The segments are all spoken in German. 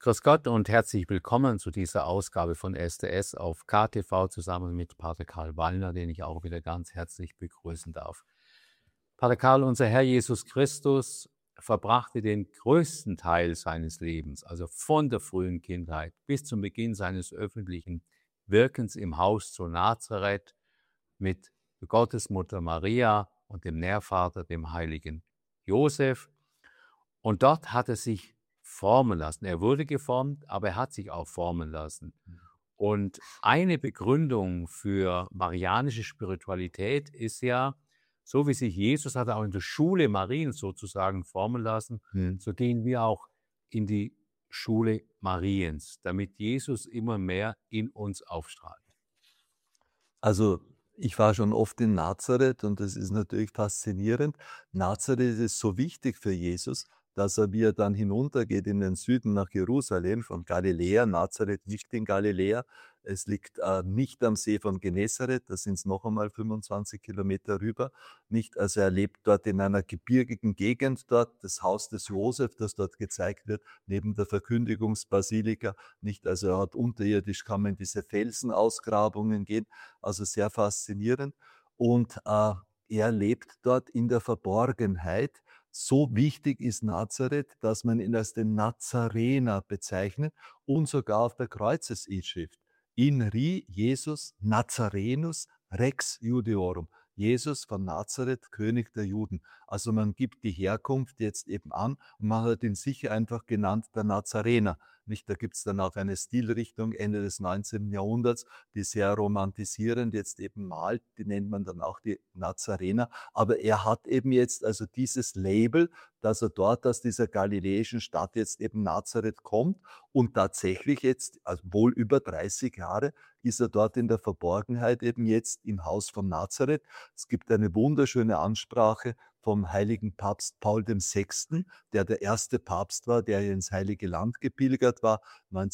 Grüß Gott und herzlich willkommen zu dieser Ausgabe von STS auf KTV zusammen mit Pater Karl Wallner, den ich auch wieder ganz herzlich begrüßen darf. Pater Karl, unser Herr Jesus Christus verbrachte den größten Teil seines Lebens, also von der frühen Kindheit bis zum Beginn seines öffentlichen Wirkens im Haus zu Nazareth mit Gottesmutter Maria und dem Nährvater, dem heiligen Josef. Und dort hat er sich formen lassen. Er wurde geformt, aber er hat sich auch formen lassen. Und eine Begründung für marianische Spiritualität ist ja, so wie sich Jesus hat auch in der Schule Mariens sozusagen formen lassen, so gehen wir auch in die Schule Mariens, damit Jesus immer mehr in uns aufstrahlt. Also, ich war schon oft in Nazareth und das ist natürlich faszinierend. Nazareth ist so wichtig für Jesus, dass wie er dann hinuntergeht in den Süden nach Jerusalem von Galiläa, Nazareth nicht in Galiläa, es liegt nicht am See von Genezareth, da sind es noch einmal 25 Kilometer rüber, nicht, also er lebt dort in einer gebirgigen Gegend dort, das Haus des Josef, das dort gezeigt wird, neben der Verkündigungsbasilika, nicht, also er hat unterirdisch, kann man in diese Felsenausgrabungen gehen, also sehr faszinierend. Und er lebt dort in der Verborgenheit. So wichtig ist Nazareth, dass man ihn als den Nazarener bezeichnet und sogar auf der Kreuzesinschrift. In ri Jesus Nazarenus Rex Judeorum. Jesus von Nazareth, König der Juden. Also man gibt die Herkunft jetzt eben an und man hat ihn sicher einfach genannt der Nazarener. Nicht, da gibt es dann auch eine Stilrichtung Ende des 19. Jahrhunderts, die sehr romantisierend jetzt eben malt, die nennt man dann auch die Nazarener. Aber er hat eben jetzt also dieses Label, dass er dort aus dieser galiläischen Stadt jetzt eben Nazareth kommt und tatsächlich jetzt, also wohl über 30 Jahre, ist er dort in der Verborgenheit eben jetzt im Haus von Nazareth. Es gibt eine wunderschöne Ansprache vom heiligen Papst Paul VI., der erste Papst war, der ins Heilige Land gepilgert war,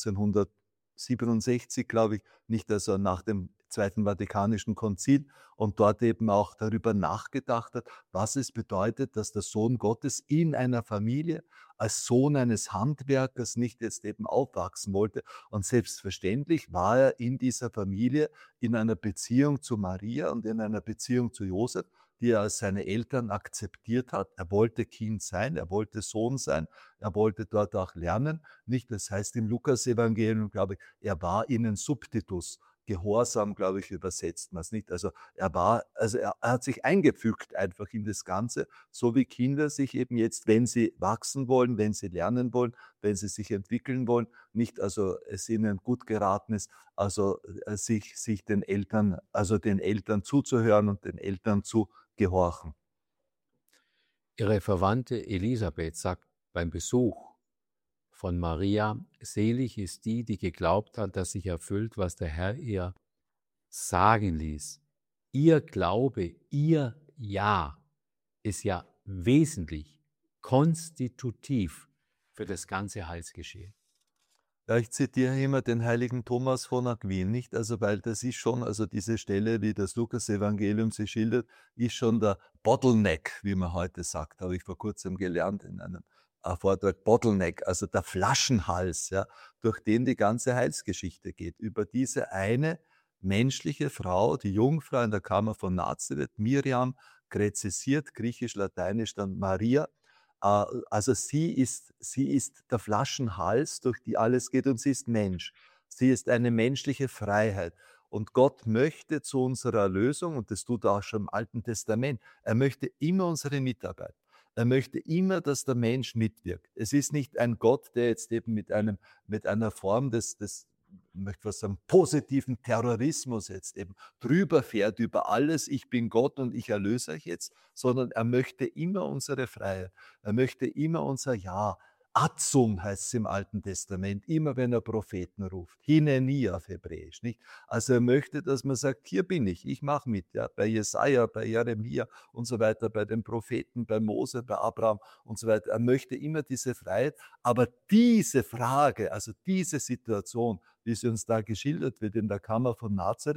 1967, glaube ich, nicht, also nach dem Zweiten Vatikanischen Konzil und dort eben auch darüber nachgedacht hat, was es bedeutet, dass der Sohn Gottes in einer Familie als Sohn eines Handwerkers nicht jetzt eben aufwachsen wollte. Und selbstverständlich war er in dieser Familie in einer Beziehung zu Maria und in einer Beziehung zu Josef, die er als seine Eltern akzeptiert hat. Er wollte Kind sein, er wollte Sohn sein, er wollte dort auch lernen. Nicht, das heißt im Lukas-Evangelium, glaube ich, er war ihnen Subtitus. Gehorsam, glaube ich, übersetzt man es nicht. Also er hat sich eingefügt einfach in das Ganze, so wie Kinder sich eben jetzt, wenn sie wachsen wollen, wenn sie lernen wollen, wenn sie sich entwickeln wollen, nicht, also es ihnen gut geraten ist, also sich den Eltern zuzuhören und den Eltern zu gehorchen. Ihre Verwandte Elisabeth sagt beim Besuch von Maria, selig ist die, die geglaubt hat, dass sich erfüllt, was der Herr ihr sagen ließ. Ihr Glaube, ihr Ja ist ja wesentlich, konstitutiv für das ganze Heilsgeschehen. Ja, ich zitiere immer den heiligen Thomas von Aquin, nicht? Also, weil das ist schon, also diese Stelle, wie das Lukas-Evangelium sie schildert, ist schon der Bottleneck, wie man heute sagt, habe ich vor kurzem gelernt in einem Vortrag. Bottleneck, also der Flaschenhals, ja, durch den die ganze Heilsgeschichte geht. Über diese eine menschliche Frau, die Jungfrau in der Kammer von Nazareth, Miriam, gräzisiert, griechisch-lateinisch dann Maria. Also sie ist der Flaschenhals, durch die alles geht und sie ist Mensch. Sie ist eine menschliche Freiheit. Und Gott möchte zu unserer Erlösung, und das tut er auch schon im Alten Testament, er möchte immer unsere Mitarbeit. Er möchte immer, dass der Mensch mitwirkt. Es ist nicht ein Gott, der jetzt eben mit einer Form des möchte was sagen, positiven Terrorismus jetzt eben drüber fährt über alles, ich bin Gott und ich erlöse euch jetzt, sondern er möchte immer unsere Freiheit. Er möchte immer unser Ja. Atzum heißt es im Alten Testament, immer wenn er Propheten ruft. Hineni auf Hebräisch, nicht? Also er möchte, dass man sagt, hier bin ich mache mit, ja, bei Jesaja, bei Jeremia und so weiter, bei den Propheten, bei Mose, bei Abraham und so weiter. Er möchte immer diese Freiheit, aber diese Frage, also diese Situation, wie sie uns da geschildert wird in der Kammer von Nazareth,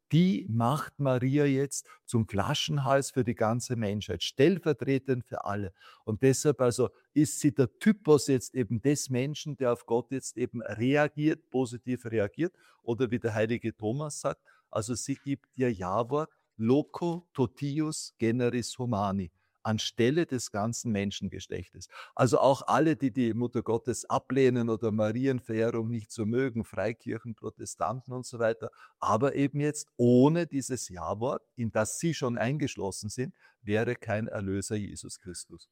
die macht Maria jetzt zum Flaschenhals für die ganze Menschheit, stellvertretend für alle. Und deshalb also ist sie der Typus jetzt eben des Menschen, der auf Gott jetzt eben reagiert, positiv reagiert. Oder wie der heilige Thomas sagt, also sie gibt ihr Ja-Wort loco totius generis humani, anstelle des ganzen Menschengeschlechtes. Also auch alle, die die Mutter Gottes ablehnen oder Marienverehrung nicht so mögen, Freikirchen, Protestanten und so weiter, aber eben jetzt ohne dieses Ja-Wort, in das sie schon eingeschlossen sind, wäre kein Erlöser Jesus Christus.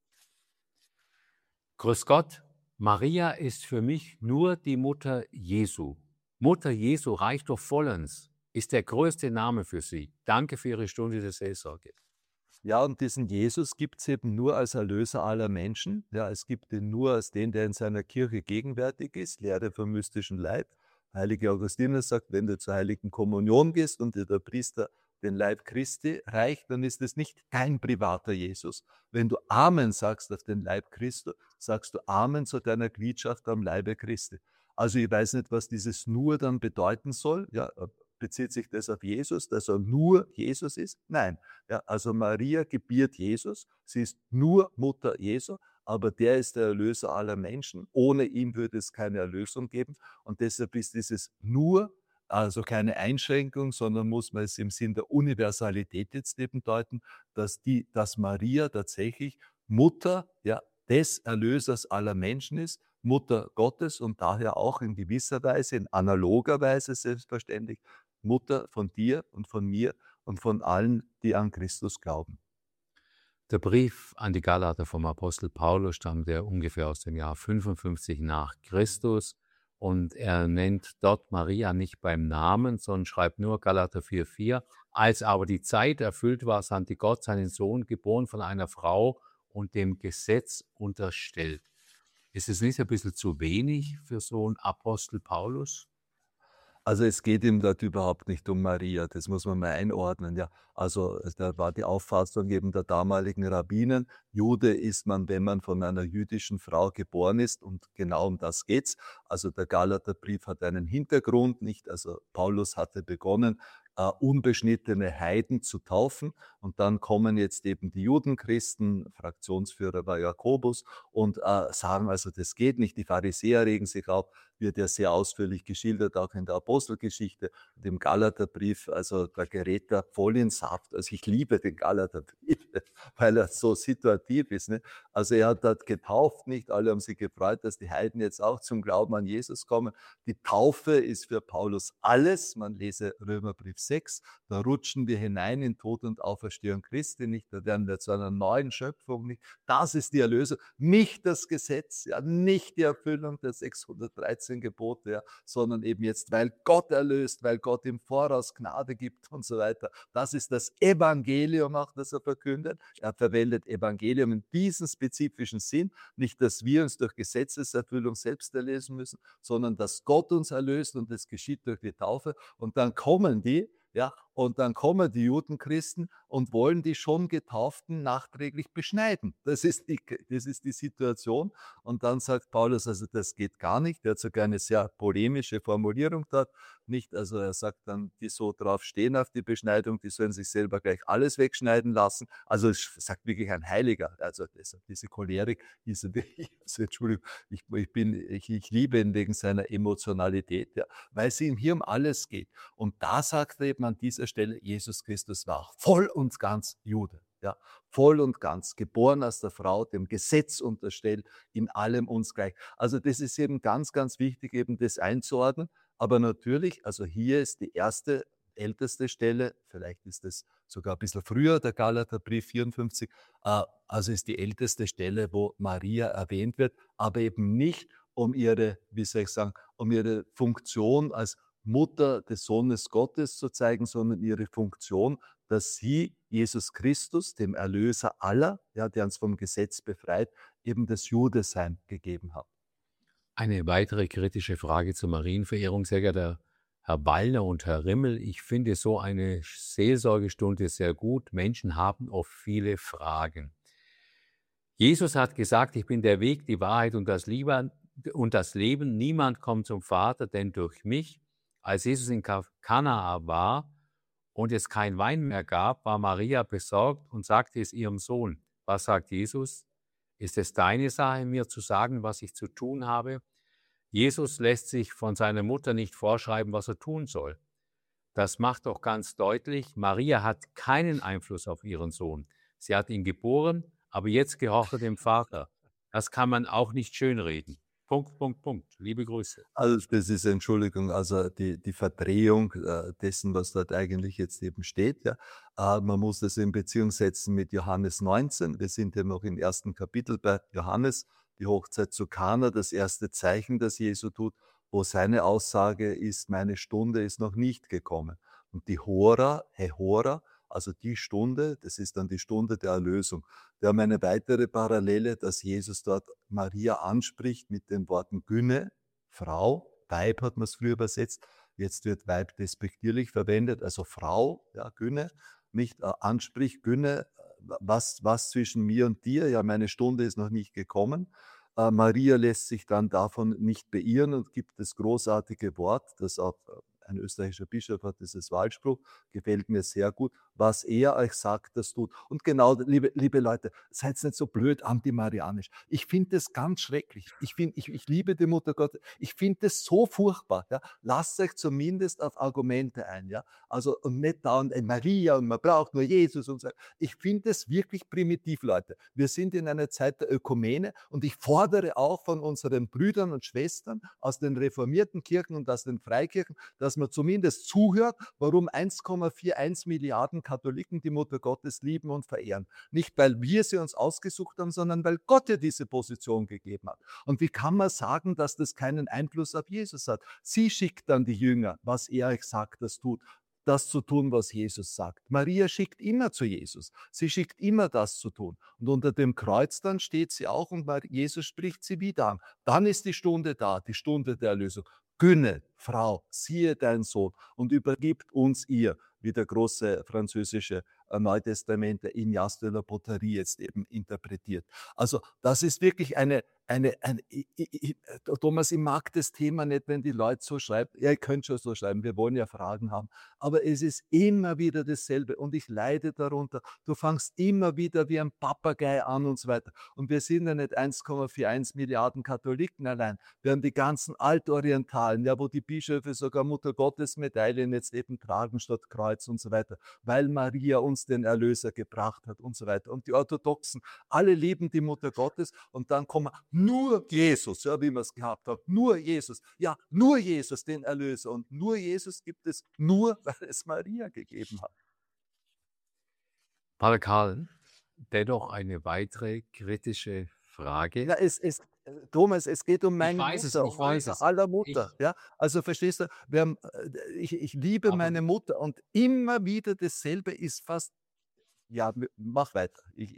Grüß Gott, Maria ist für mich nur die Mutter Jesu. Mutter Jesu reicht doch vollends, ist der größte Name für sie. Danke für Ihre Stunde der Seelsorge. Ja, und diesen Jesus gibt es eben nur als Erlöser aller Menschen. Ja, es gibt ihn nur als den, der in seiner Kirche gegenwärtig ist, Lehre vom mystischen Leib. Heilige Augustinus sagt, wenn du zur heiligen Kommunion gehst und dir der Priester den Leib Christi reicht, dann ist es nicht dein privater Jesus. Wenn du Amen sagst auf den Leib Christi, sagst du Amen zu deiner Gliederschaft am Leibe Christi. Also ich weiß nicht, was dieses nur dann bedeuten soll. Ja, bezieht sich das auf Jesus, dass er nur Jesus ist? Nein. Ja, also Maria gebiert Jesus, sie ist nur Mutter Jesu, aber der ist der Erlöser aller Menschen. Ohne ihn würde es keine Erlösung geben. Und deshalb ist dieses nur, also keine Einschränkung, sondern muss man es im Sinn der Universalität jetzt eben deuten, dass Maria tatsächlich Mutter, ja, des Erlösers aller Menschen ist, Mutter Gottes und daher auch in gewisser Weise, in analoger Weise selbstverständlich, Mutter von dir und von mir und von allen, die an Christus glauben. Der Brief an die Galater vom Apostel Paulus stammt ja ungefähr aus dem Jahr 55 nach Christus und er nennt dort Maria nicht beim Namen, sondern schreibt nur Galater 4,4. Als aber die Zeit erfüllt war, sandte Gott seinen Sohn, geboren von einer Frau und dem Gesetz unterstellt. Ist es nicht ein bisschen zu wenig für so einen Apostel Paulus? Also es geht ihm dort überhaupt nicht um Maria, das muss man mal einordnen. Ja. Also da war die Auffassung eben der damaligen Rabbinen, Jude ist man, wenn man von einer jüdischen Frau geboren ist und genau um das geht's. Also der Galaterbrief hat einen Hintergrund, nicht? Also Paulus hatte begonnen, unbeschnittene Heiden zu taufen und dann kommen jetzt eben die Judenchristen, Fraktionsführer war Jakobus und sagen also, das geht nicht, die Pharisäer regen sich auf, wird ja sehr ausführlich geschildert, auch in der Apostelgeschichte und im Galaterbrief, also da gerät er voll in Saft. Also ich liebe den Galaterbrief, weil er so situativ ist. Ne? Also er hat dort getauft, nicht alle haben sich gefreut, dass die Heiden jetzt auch zum Glauben an Jesus kommen. Die Taufe ist für Paulus alles, man lese Römerbrief 6, da rutschen wir hinein in Tod und Auferstehung Christi, nicht? Da werden wir zu einer neuen Schöpfung, nicht? Das ist die Erlösung, nicht das Gesetz, ja, nicht die Erfüllung der 613 Gebote, ja, sondern eben jetzt, weil Gott erlöst, weil Gott im Voraus Gnade gibt und so weiter. Das ist das Evangelium auch, das er verkündet. Er verwendet Evangelium in diesem spezifischen Sinn, nicht, dass wir uns durch Gesetzeserfüllung selbst erlösen müssen, sondern dass Gott uns erlöst und das geschieht durch die Taufe. Und dann kommen die, ja, und dann kommen die Judenchristen und wollen die schon Getauften nachträglich beschneiden. Das ist die Situation. Und dann sagt Paulus, also das geht gar nicht. Er hat sogar eine sehr polemische Formulierung dort. Nicht, also er sagt dann, die so drauf stehen auf die Beschneidung, die sollen sich selber gleich alles wegschneiden lassen. Also es sagt wirklich ein Heiliger. Also diese Cholerik, also Entschuldigung, ich liebe ihn wegen seiner Emotionalität, ja, weil es ihm hier um alles geht. Und da sagt er eben an dieser Stelle, Jesus Christus war voll und ganz Jude. Ja, voll und ganz, geboren aus der Frau, dem Gesetz unterstellt, in allem uns gleich. Also das ist eben ganz, ganz wichtig, eben das einzuordnen. Aber natürlich, also hier ist die erste, älteste Stelle, vielleicht ist es sogar ein bisschen früher, der Galaterbrief 54, also ist die älteste Stelle, wo Maria erwähnt wird, aber eben nicht um ihre, wie soll ich sagen, um ihre Funktion als Mutter des Sohnes Gottes zu zeigen, sondern ihre Funktion, dass sie Jesus Christus, dem Erlöser aller, ja, der uns vom Gesetz befreit, eben das Judesein gegeben hat. Eine weitere kritische Frage zur Marienverehrung, sehr geehrter Herr Wallner und Herr Rimmel. Ich finde so eine Seelsorgestunde sehr gut. Menschen haben oft viele Fragen. Jesus hat gesagt, ich bin der Weg, die Wahrheit und das Leben. Niemand kommt zum Vater, denn durch mich. Als Jesus in Kanaa war, und es kein Wein mehr gab, war Maria besorgt und sagte es ihrem Sohn. Was sagt Jesus? Ist es deine Sache, mir zu sagen, was ich zu tun habe? Jesus lässt sich von seiner Mutter nicht vorschreiben, was er tun soll. Das macht doch ganz deutlich, Maria hat keinen Einfluss auf ihren Sohn. Sie hat ihn geboren, aber jetzt gehorcht er dem Vater. Das kann man auch nicht schönreden. Punkt, Punkt, Punkt. Liebe Grüße. Also das ist, Entschuldigung, also die Verdrehung dessen, was dort eigentlich jetzt eben steht. Ja. Man muss das in Beziehung setzen mit Johannes 19. Wir sind ja noch im ersten Kapitel bei Johannes, die Hochzeit zu Kana, das erste Zeichen, das Jesu tut, wo seine Aussage ist, meine Stunde ist noch nicht gekommen. Und die Hora, Hehora, also die Stunde, das ist dann die Stunde der Erlösung. Wir haben eine weitere Parallele, dass Jesus dort Maria anspricht mit den Worten Güne, Frau, Weib hat man es früher übersetzt, jetzt wird Weib despektierlich verwendet, also Frau, ja, Güne, nicht anspricht, Güne, was zwischen mir und dir, ja, meine Stunde ist noch nicht gekommen. Maria lässt sich dann davon nicht beirren und gibt das großartige Wort, das auch ein österreichischer Bischof hat dieses Wahlspruch, gefällt mir sehr gut. Was er euch sagt, das tut. Und genau, liebe Leute, seid nicht so blöd antimarianisch. Ich finde das ganz schrecklich. Ich liebe die Mutter Gottes. Ich finde das so furchtbar. Ja. Lasst euch zumindest auf Argumente ein. Ja. Also und nicht da und Maria und man braucht nur Jesus und so. Ich finde das wirklich primitiv, Leute. Wir sind in einer Zeit der Ökumene und ich fordere auch von unseren Brüdern und Schwestern aus den reformierten Kirchen und aus den Freikirchen, dass man zumindest zuhört, warum 1,41 Milliarden Katholiken die Mutter Gottes lieben und verehren. Nicht, weil wir sie uns ausgesucht haben, sondern weil Gott ihr diese Position gegeben hat. Und wie kann man sagen, dass das keinen Einfluss auf Jesus hat? Sie schickt dann die Jünger, was er euch sagt, das tut. Das zu tun, was Jesus sagt. Maria schickt immer zu Jesus. Sie schickt immer das zu tun. Und unter dem Kreuz dann steht sie auch und Jesus spricht sie wieder an. Dann ist die Stunde da, die Stunde der Erlösung. Gönne, Frau, siehe dein Sohn und übergibt uns ihr, wie der große französische Neutestament der Ignace de la Poterie jetzt eben interpretiert. Also das ist wirklich Thomas, ich mag das Thema nicht, wenn die Leute so schreiben. Ja, ihr könnt schon so schreiben, wir wollen ja Fragen haben. Aber es ist immer wieder dasselbe und ich leide darunter. Du fängst immer wieder wie ein Papagei an und so weiter. Und wir sind ja nicht 1,41 Milliarden Katholiken allein. Wir haben die ganzen Altorientalen, ja, wo die Bischöfe sogar Mutter Gottes Medaillen jetzt eben tragen statt Kreuz und so weiter, weil Maria uns den Erlöser gebracht hat und so weiter. Und die Orthodoxen, alle lieben die Mutter Gottes und dann kommen nur Jesus, ja, wie wir es gehabt haben, nur Jesus, ja, nur Jesus, den Erlöser. Und nur Jesus gibt es nur, weil es Maria gegeben hat. Pater Karl, dennoch eine weitere kritische Frage. Ja, Thomas, es geht um meine weiß es, Mutter, ich weiß es. aller Mutter. Ja? Also verstehst du, ich liebe Aber- meine Mutter und immer wieder dasselbe ist fast, ja, mach weiter.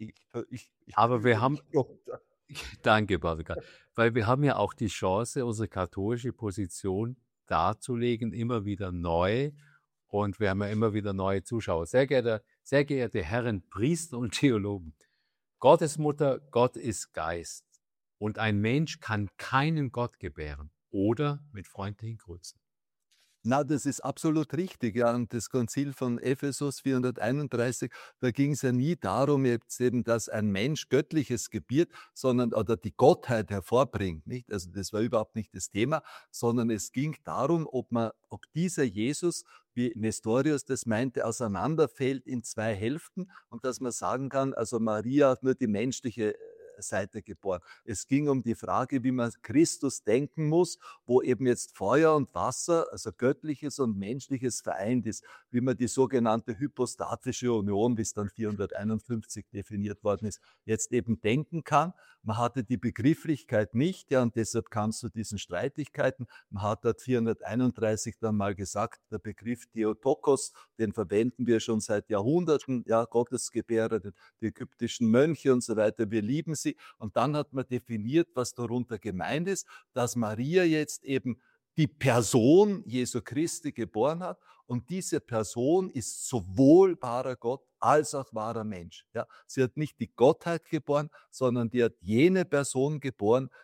Aber wir haben, Ja. danke, Pater Karl, weil wir haben ja auch die Chance, unsere katholische Position darzulegen, immer wieder neu. Und wir haben ja immer wieder neue Zuschauer. Sehr geehrte Herren, Priester und Theologen, Gottesmutter, Gott ist Geist. Und ein Mensch kann keinen Gott gebären. Oder mit freundlichen Grüßen. Na, das ist absolut richtig. Ja, und das Konzil von Ephesus 431, da ging es ja nie darum, jetzt eben, dass ein Mensch Göttliches gebiert, sondern oder die Gottheit hervorbringt. Nicht? Also das war überhaupt nicht das Thema, sondern es ging darum, ob dieser Jesus, wie Nestorius das meinte, auseinanderfällt in zwei Hälften und dass man sagen kann, also Maria hat nur die menschliche Seite geboren. Es ging um die Frage, wie man Christus denken muss, wo eben jetzt Feuer und Wasser, also Göttliches und Menschliches vereint ist, wie man die sogenannte hypostatische Union, wie es dann 451 definiert worden ist, jetzt eben denken kann. Man hatte die Begrifflichkeit nicht, ja, und deshalb kam es zu diesen Streitigkeiten. Man hat dort 431 dann mal gesagt, der Begriff Theotokos, den verwenden wir schon seit Jahrhunderten, ja, Gottesgebärer, die ägyptischen Mönche und so weiter, wir lieben sie. Und dann hat man definiert, was darunter gemeint ist, dass Maria jetzt eben die Person Jesu Christi geboren hat und diese Person ist sowohl wahrer Gott als auch wahrer Mensch. Ja, sie hat nicht die Gottheit geboren, sondern die hat jene Person geboren, nicht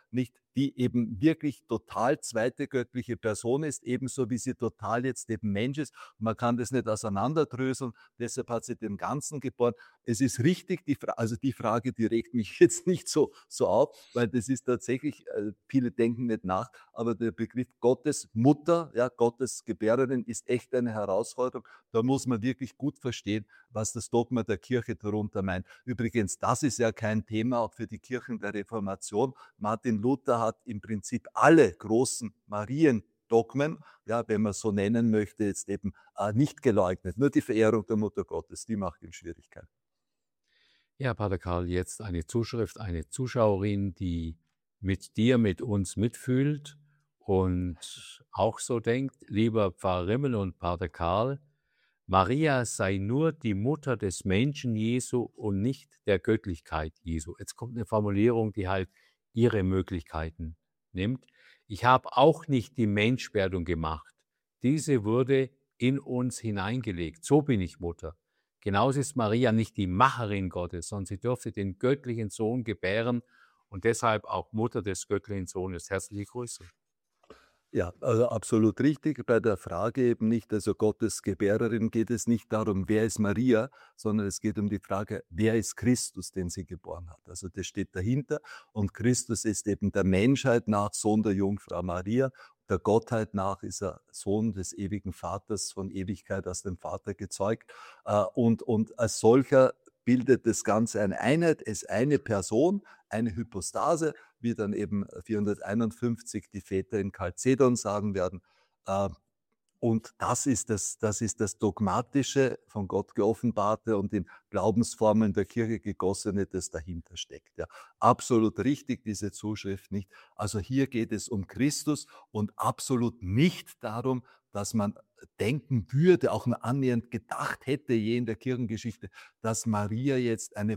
die eben wirklich total zweite göttliche Person ist, ebenso wie sie total jetzt eben Mensch ist. Man kann das nicht auseinanderdröseln, deshalb hat sie den Ganzen geboren. Es ist richtig, also die Frage, die regt mich jetzt nicht so auf, weil das ist tatsächlich, viele denken nicht nach, aber der Begriff Gottes Mutter, ja, Gottes Gebärerin ist echt eine Herausforderung. Da muss man wirklich gut verstehen, was das Dogma der Kirche darunter meint. Übrigens, das ist ja kein Thema auch für die Kirchen der Reformation. Martin Luther hat im Prinzip alle großen Mariendogmen, ja, wenn man so nennen möchte, jetzt eben nicht geleugnet. Nur die Verehrung der Mutter Gottes, die macht ihm Schwierigkeiten. Ja, Pater Karl, jetzt eine Zuschrift, eine Zuschauerin, die mit dir, mit uns mitfühlt und auch so denkt: Lieber Pfarrer Rimmel und Pater Karl, Maria sei nur die Mutter des Menschen Jesu und nicht der Göttlichkeit Jesu. Jetzt kommt eine Formulierung, die halt ihre Möglichkeiten nimmt. Ich habe auch nicht die Menschwerdung gemacht. Diese wurde in uns hineingelegt. So bin ich Mutter. Genauso ist Maria nicht die Macherin Gottes, sondern sie durfte den göttlichen Sohn gebären und deshalb auch Mutter des göttlichen Sohnes. Herzliche Grüße. Ja, also absolut richtig. Bei der Frage eben nicht, also Gottes Gebärerin, geht es nicht darum, wer ist Maria, sondern es geht um die Frage, wer ist Christus, den sie geboren hat. Also das steht dahinter und Christus ist eben der Menschheit nach Sohn der Jungfrau Maria. Der Gottheit nach ist er Sohn des ewigen Vaters, von Ewigkeit aus dem Vater gezeugt. Und als solcher bildet das Ganze eine Einheit, ist eine Person, eine Hypostase, wie dann eben 451 die Väter in Chalcedon sagen werden. Und das ist das Dogmatische, von Gott geoffenbarte und in Glaubensformeln der Kirche gegossene, das dahinter steckt. Ja. Absolut richtig, diese Zuschrift nicht. Also hier geht es um Christus und absolut nicht darum, dass man denken würde, auch nur annähernd gedacht hätte, je in der Kirchengeschichte, dass Maria jetzt eine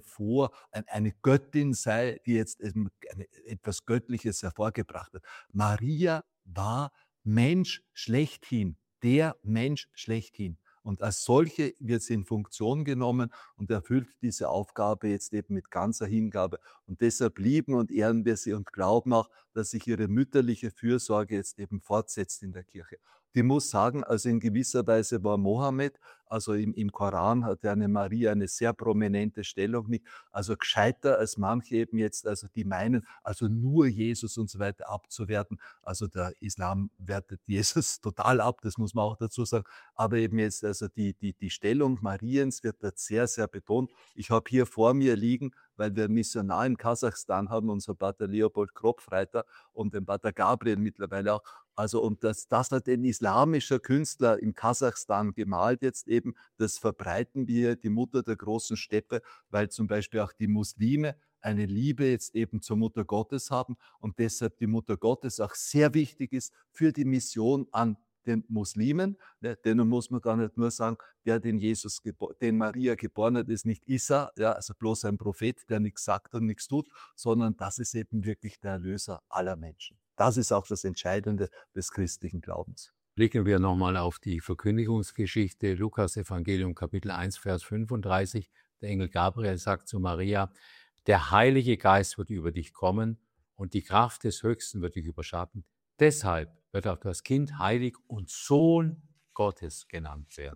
Göttin sei, die jetzt etwas Göttliches hervorgebracht hat. Maria war Mensch schlechthin, der Mensch schlechthin. Und als solche wird sie in Funktion genommen und erfüllt diese Aufgabe jetzt eben mit ganzer Hingabe. Und deshalb lieben und ehren wir sie und glauben auch, dass sich ihre mütterliche Fürsorge jetzt eben fortsetzt in der Kirche. Die muss sagen, also in gewisser Weise war Mohammed, also im Koran hat eine Maria eine sehr prominente Stellung, nicht? Also gescheiter als manche eben jetzt, also die meinen, also nur Jesus und so weiter abzuwerten. Also der Islam wertet Jesus total ab, das muss man auch dazu sagen. Aber eben jetzt, also die Stellung Mariens wird dort sehr, sehr betont. Ich habe hier vor mir liegen, weil wir einen Missionar in Kasachstan haben, unser Pater Leopold Kropfreiter und den Pater Gabriel mittlerweile auch. Also, und das hat ein islamischer Künstler in Kasachstan gemalt jetzt eben, das verbreiten wir, die Mutter der großen Steppe, weil zum Beispiel auch die Muslime eine Liebe jetzt eben zur Mutter Gottes haben und deshalb die Mutter Gottes auch sehr wichtig ist für die Mission an den Muslimen, ne, denen muss man gar nicht nur sagen, der den Maria geboren hat, ist nicht Isa, ja, also bloß ein Prophet, der nichts sagt und nichts tut, sondern das ist eben wirklich der Erlöser aller Menschen. Das ist auch das Entscheidende des christlichen Glaubens. Blicken wir nochmal auf die Verkündigungsgeschichte, Lukas Evangelium Kapitel 1, Vers 35. Der Engel Gabriel sagt zu Maria: Der Heilige Geist wird über dich kommen und die Kraft des Höchsten wird dich überschatten. Deshalb wird auch das Kind heilig und Sohn Gottes genannt werden.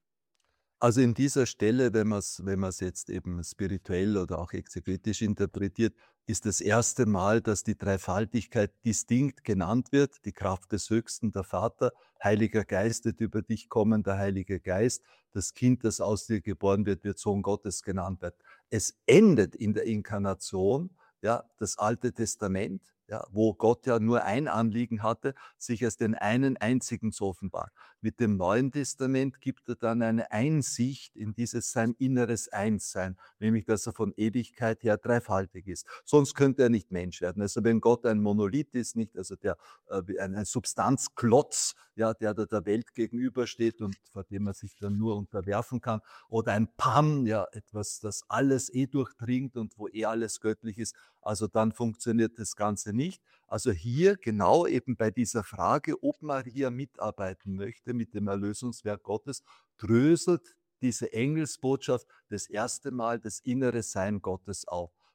Also in dieser Stelle, wenn man es jetzt eben spirituell oder auch exegetisch interpretiert, ist das erste Mal, dass die Dreifaltigkeit distinkt genannt wird, die Kraft des Höchsten, der Vater, Heiliger Geist wird über dich kommen, der Heilige Geist, das Kind, das aus dir geboren wird Sohn Gottes genannt werden. Es endet in der Inkarnation, ja, das Alte Testament, ja, wo Gott ja nur ein Anliegen hatte, sich als den einen einzigen zu offenbaren. Mit dem Neuen Testament gibt er dann eine Einsicht in dieses sein inneres Einssein, nämlich dass er von Ewigkeit her dreifaltig ist. Sonst könnte er nicht Mensch werden. Also wenn Gott ein Monolith ist, nicht, also ein Substanzklotz, ja, der der Welt gegenübersteht und vor dem man sich dann nur unterwerfen kann, oder ein Pan, ja, etwas, das alles durchdringt und wo alles göttlich ist, also dann funktioniert das Ganze nicht. Also hier genau eben bei dieser Frage, ob Maria mitarbeiten möchte mit dem Erlösungswerk Gottes, dröselt diese Engelsbotschaft das erste Mal das innere Sein Gottes auf.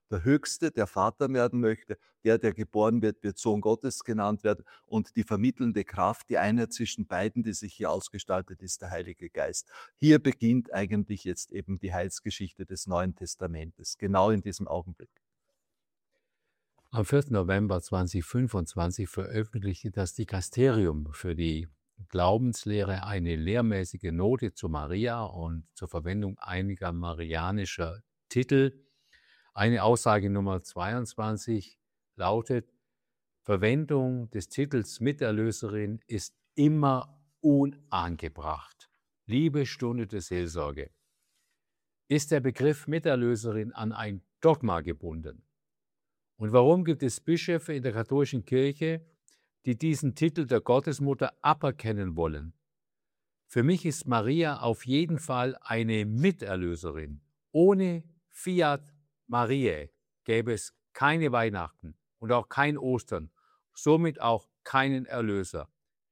Der Höchste, der Vater werden möchte, der geboren wird, wird Sohn Gottes genannt werden. Und die vermittelnde Kraft, die Einheit zwischen beiden, die sich hier ausgestaltet, ist der Heilige Geist. Hier beginnt eigentlich jetzt eben die Heilsgeschichte des Neuen Testamentes, genau in diesem Augenblick. Am 4. November 2025 veröffentlichte das Dikasterium für die Glaubenslehre eine lehrmäßige Note zu Maria und zur Verwendung einiger marianischer Titel. Eine Aussage Nummer 22 lautet: Verwendung des Titels Miterlöserin ist immer unangebracht. Liebe Stunde der Seelsorge. Ist der Begriff Miterlöserin an ein Dogma gebunden? Und warum gibt es Bischöfe in der katholischen Kirche, die diesen Titel der Gottesmutter aberkennen wollen? Für mich ist Maria auf jeden Fall eine Miterlöserin. Ohne Fiat Mariae gäbe es keine Weihnachten und auch kein Ostern, somit auch keinen Erlöser.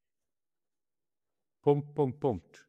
Punkt.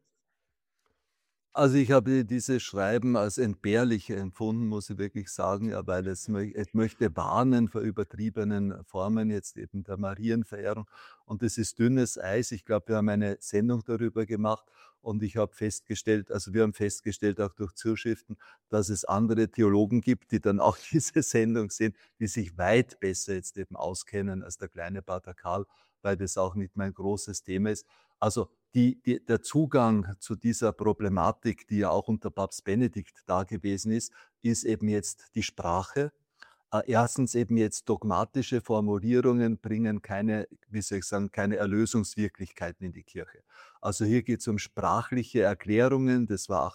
Also ich habe dieses Schreiben als entbehrlich empfunden, muss ich wirklich sagen, ja, weil es möchte warnen vor übertriebenen Formen jetzt eben der Marienverehrung. Und das ist dünnes Eis. Ich glaube, wir haben eine Sendung darüber gemacht und ich habe festgestellt, also wir haben festgestellt auch durch Zuschriften, dass es andere Theologen gibt, die dann auch diese Sendung sehen, die sich weit besser jetzt eben auskennen als der kleine Pater Karl, weil das auch nicht mein großes Thema ist. Also der Zugang zu dieser Problematik, die ja auch unter Papst Benedikt da gewesen ist eben jetzt die Sprache. Erstens eben jetzt dogmatische Formulierungen bringen keine, wie soll ich sagen, keine Erlösungswirklichkeiten in die Kirche. Also hier geht es um sprachliche Erklärungen. Das war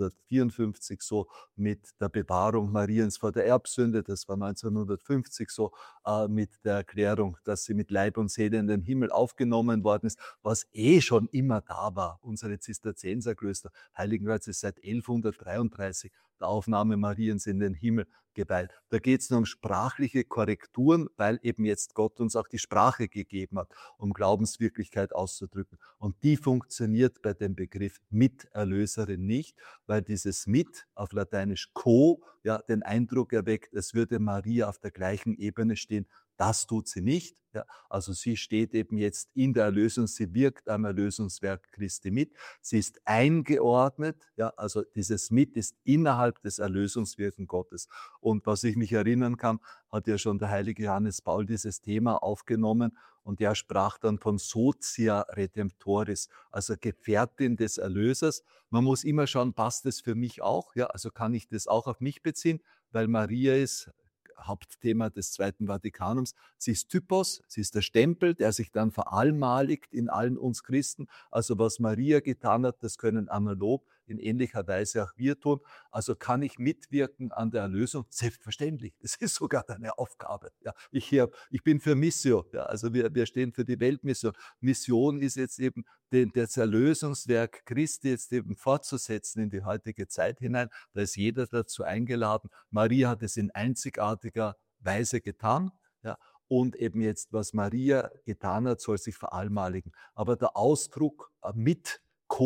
1854 so mit der Bewahrung Mariens vor der Erbsünde. Das war 1950 so mit der Erklärung, dass sie mit Leib und Seele in den Himmel aufgenommen worden ist, was schon immer da war. Unsere Zisterzienserklöster, Heiligenkreuz ist seit 1133 der Aufnahme Mariens in den Himmel geweiht. Da geht es nur um sprachliche Korrekturen, weil eben jetzt Gott uns auch die Sprache gegeben hat, um Glaubenswirklichkeit auszudrücken. Und die funktioniert bei dem Begriff Miterlöserin nicht, weil dieses mit auf Lateinisch co ja den Eindruck erweckt, es würde Maria auf der gleichen Ebene stehen. Das tut sie nicht. Ja. Also sie steht eben jetzt in der Erlösung, sie wirkt am Erlösungswerk Christi mit. Sie ist eingeordnet, ja, also dieses Mit ist innerhalb des Erlösungswirken Gottes. Und was ich mich erinnern kann, hat ja schon der heilige Johannes Paul dieses Thema aufgenommen und der sprach dann von Socia Redemptoris, also Gefährtin des Erlösers. Man muss immer schauen, passt das für mich auch? Ja, also kann ich das auch auf mich beziehen, weil Maria ist Hauptthema des Zweiten Vatikanums. Sie ist Typos, sie ist der Stempel, der sich dann verallmaligt in allen uns Christen. Also was Maria getan hat, das können analog in ähnlicher Weise auch wir tun. Also kann ich mitwirken an der Erlösung? Selbstverständlich. Das ist sogar eine Aufgabe. Ja, ich bin für Missio. Ja, also wir stehen für die Weltmission. Mission ist jetzt eben das Erlösungswerk Christi jetzt eben fortzusetzen in die heutige Zeit hinein. Da ist jeder dazu eingeladen. Maria hat es in einzigartiger Weise getan. Ja, und eben jetzt, was Maria getan hat, soll sich verallmaligen. Aber der Ausdruck mit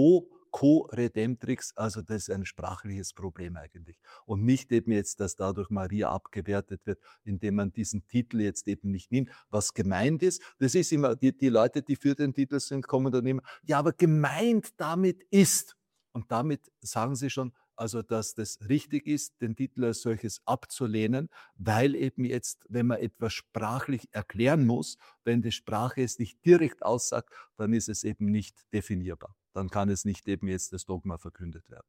Co-Redemptrix, also das ist ein sprachliches Problem eigentlich. Und nicht eben jetzt, dass dadurch Maria abgewertet wird, indem man diesen Titel jetzt eben nicht nimmt. Was gemeint ist, das ist immer, die Leute, die für den Titel sind, kommen dann immer, ja, aber gemeint damit ist. Und damit sagen sie schon, also dass das richtig ist, den Titel als solches abzulehnen, weil eben jetzt, wenn man etwas sprachlich erklären muss, wenn die Sprache es nicht direkt aussagt, dann ist es eben nicht definierbar. Dann kann es nicht eben jetzt das Dogma verkündet werden.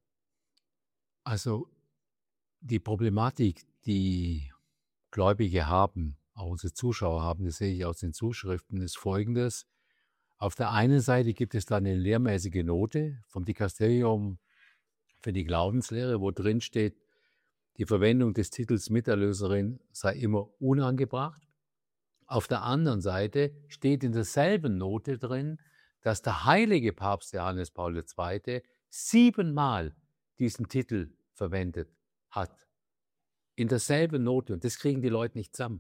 Also die Problematik, die Gläubige haben, auch unsere Zuschauer haben, das sehe ich aus den Zuschriften, ist folgendes. Auf der einen Seite gibt es da eine lehrmäßige Note vom Dikasterium für die Glaubenslehre, wo drin steht, die Verwendung des Titels Miterlöserin sei immer unangebracht. Auf der anderen Seite steht in derselben Note drin, dass der heilige Papst Johannes Paul II. 7-mal diesen Titel verwendet hat. In derselben Note. Und das kriegen die Leute nicht zusammen.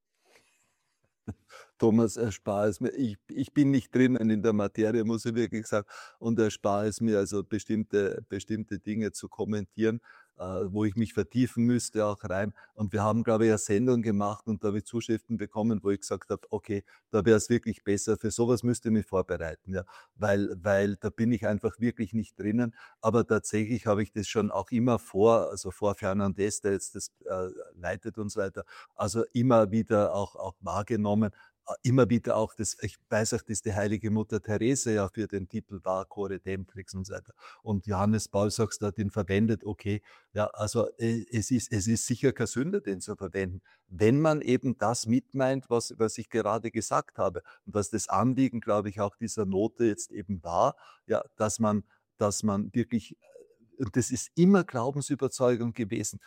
Thomas, erspare es mir. Ich bin nicht drinnen in der Materie, muss ich wirklich sagen, und erspare es mir, also bestimmte Dinge zu kommentieren. wo ich mich vertiefen müsste, auch rein. Und wir haben, glaube ich, eine Sendung gemacht und da habe ich Zuschriften bekommen, wo ich gesagt habe, okay, da wäre es wirklich besser, für sowas müsste ich mich vorbereiten, ja, weil da bin ich einfach wirklich nicht drinnen. Aber tatsächlich habe ich das schon auch immer also vor Fernandes, der jetzt das leitet und so weiter, also immer wieder auch wahrgenommen, immer wieder auch das, ich weiß auch, dass die heilige Mutter Therese ja für den Titel war, Core Templix und so weiter. Und Johannes Paul sagst, hat ihn verwendet, okay, ja, also es ist sicher keine Sünde, den zu verwenden, wenn man eben das mitmeint, was ich gerade gesagt habe. Und was das Anliegen, glaube ich, auch dieser Note jetzt eben war, ja, dass man wirklich, und das ist immer Glaubensüberzeugung gewesen,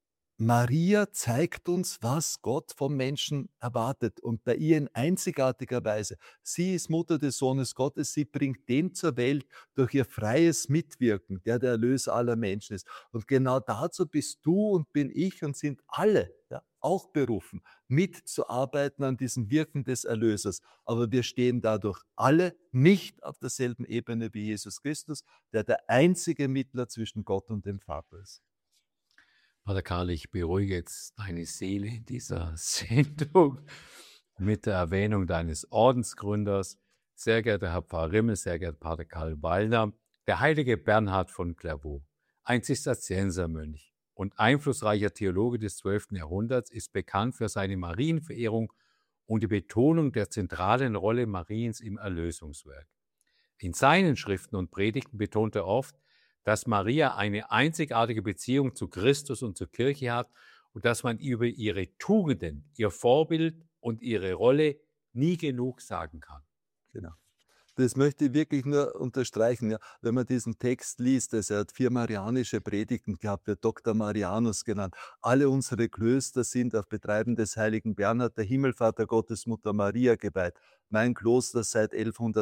Maria zeigt uns, was Gott vom Menschen erwartet und bei ihr in einzigartiger Weise. Sie ist Mutter des Sohnes Gottes, sie bringt den zur Welt durch ihr freies Mitwirken, der Erlöser aller Menschen ist. Und genau dazu bist du und bin ich und sind alle, ja, auch berufen, mitzuarbeiten an diesem Wirken des Erlösers. Aber wir stehen dadurch alle nicht auf derselben Ebene wie Jesus Christus, der einzige Mittler zwischen Gott und dem Vater ist. Pater Karl, ich beruhige jetzt deine Seele in dieser Sendung mit der Erwähnung deines Ordensgründers. Sehr geehrter Herr Pfarrer Rimmel, sehr geehrter Pater Karl Wallner, der heilige Bernhard von Clairvaux, ein Zisterziensermönch und einflussreicher Theologe des 12. Jahrhunderts, ist bekannt für seine Marienverehrung und die Betonung der zentralen Rolle Mariens im Erlösungswerk. In seinen Schriften und Predigten betont er oft, dass Maria eine einzigartige Beziehung zu Christus und zur Kirche hat und dass man über ihre Tugenden, ihr Vorbild und ihre Rolle nie genug sagen kann. Genau. Das möchte ich wirklich nur unterstreichen. Ja. Wenn man diesen Text liest, also er hat 4 marianische Predigten gehabt, wird Dr. Marianus genannt. Alle unsere Klöster sind auf Betreiben des heiligen Bernhard, der Himmelvater Gottesmutter Maria geweiht. Mein Kloster seit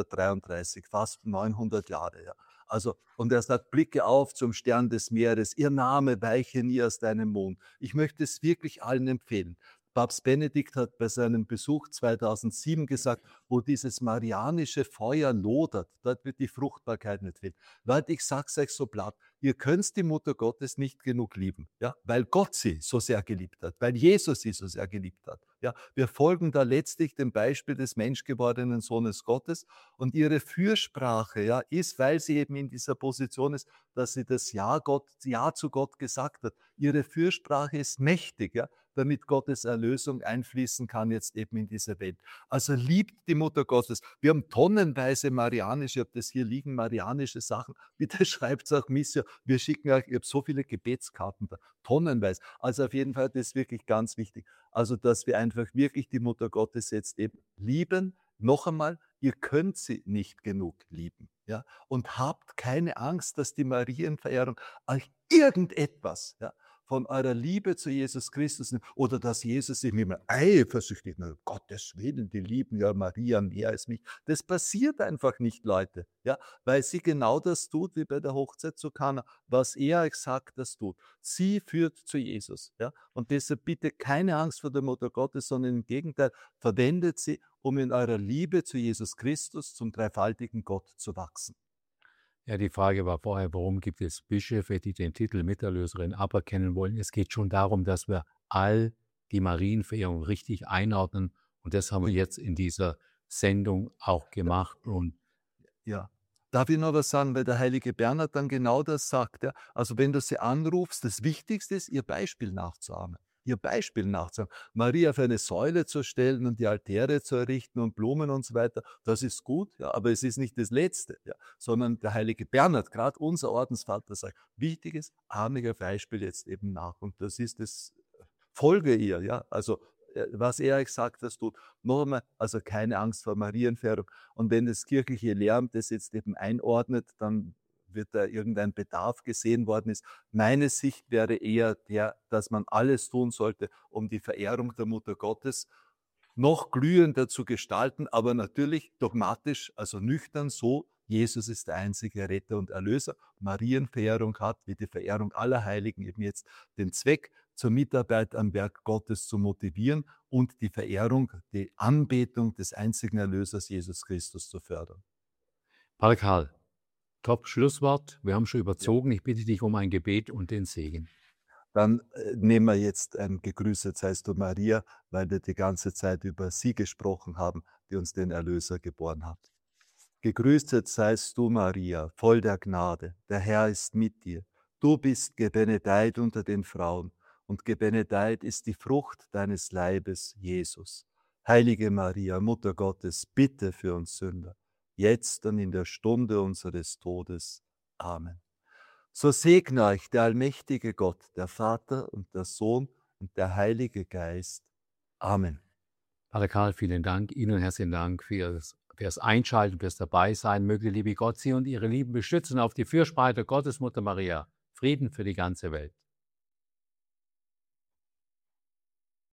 1133, fast 900 Jahre. Ja. Also, und er sagt, blicke auf zum Stern des Meeres, ihr Name weiche nie aus deinem Mund. Ich möchte es wirklich allen empfehlen. Papst Benedikt hat bei seinem Besuch 2007 gesagt, wo dieses marianische Feuer lodert, dort wird die Fruchtbarkeit nicht fehlen. Leute, ich sag's euch so platt, ihr könnt die Mutter Gottes nicht genug lieben, ja, weil Gott sie so sehr geliebt hat, weil Jesus sie so sehr geliebt hat. Ja, wir folgen da letztlich dem Beispiel des menschgewordenen Sohnes Gottes und ihre Fürsprache, ja, ist, weil sie eben in dieser Position ist, dass sie das Ja zu Gott gesagt hat. Ihre Fürsprache ist mächtig, ja, damit Gottes Erlösung einfließen kann jetzt eben in diese Welt. Also liebt die Mutter Gottes. Wir haben tonnenweise marianische, ich habe das hier liegen, marianische Sachen. Bitte schreibt es auch Missio. Wir schicken euch, ich habe so viele Gebetskarten da, tonnenweise. Also auf jeden Fall, das ist wirklich ganz wichtig. Also, dass wir einfach wirklich die Mutter Gottes jetzt eben lieben. Noch einmal, ihr könnt sie nicht genug lieben. Ja? Und habt keine Angst, dass die Marienverehrung euch irgendetwas, ja, von eurer Liebe zu Jesus Christus oder dass Jesus sich nicht mehr eifersüchtig, na, Gottes Willen, die lieben ja Maria mehr als mich. Das passiert einfach nicht, Leute, ja, weil sie genau das tut, wie bei der Hochzeit zu Kana, was er euch sagt, das tut. Sie führt zu Jesus, ja, und deshalb bitte keine Angst vor der Mutter Gottes, sondern im Gegenteil, verwendet sie, um in eurer Liebe zu Jesus Christus, zum dreifaltigen Gott zu wachsen. Ja, die Frage war vorher, warum gibt es Bischöfe, die den Titel Miterlöserin aberkennen wollen? Es geht schon darum, dass wir all die Marienverehrung richtig einordnen. Und das haben wir jetzt in dieser Sendung auch gemacht. Und ja. Darf ich noch was sagen, weil der heilige Bernhard dann genau das sagt. Ja? Also wenn du sie anrufst, das Wichtigste ist, ihr Beispiel nachzuahmen. Ihr Beispiel nachzuahmen. Maria auf eine Säule zu stellen und die Altäre zu errichten und Blumen und so weiter, das ist gut, ja, aber es ist nicht das Letzte, ja, sondern der heilige Bernhard, gerade unser Ordensvater, sagt, wichtig ist, ahme ihr Beispiel jetzt eben nach. Und das ist das, folge ihr, ja, also was er euch sagt, das tut. Noch einmal, also keine Angst vor Marienverehrung. Und wenn das kirchliche Lehramt das jetzt eben einordnet, dann wird da irgendein Bedarf gesehen worden ist. Meine Sicht wäre eher der, dass man alles tun sollte, um die Verehrung der Mutter Gottes noch glühender zu gestalten, aber natürlich dogmatisch, also nüchtern so, Jesus ist der einzige Retter und Erlöser. Marienverehrung hat, wie die Verehrung aller Heiligen, eben jetzt den Zweck, zur Mitarbeit am Werk Gottes zu motivieren und die Verehrung, die Anbetung des einzigen Erlösers Jesus Christus zu fördern. Pater Karl, Top-Schlusswort. Wir haben schon überzogen. Ich bitte dich um ein Gebet und den Segen. Dann nehmen wir jetzt ein Gegrüßet seist du Maria, weil wir die ganze Zeit über sie gesprochen haben, die uns den Erlöser geboren hat. Gegrüßet seist du Maria, voll der Gnade, der Herr ist mit dir. Du bist gebenedeit unter den Frauen, und gebenedeit ist die Frucht deines Leibes, Jesus. Heilige Maria, Mutter Gottes, bitte für uns Sünder, jetzt und in der Stunde unseres Todes. Amen. So segne euch der allmächtige Gott, der Vater und der Sohn und der Heilige Geist. Amen. Pater Karl, vielen Dank. Ihnen herzlichen Dank fürs Einschalten, fürs Dabeisein. Möge der liebe Gott Sie und Ihre Lieben beschützen auf die Fürsprache der Gottesmutter Maria. Frieden für die ganze Welt.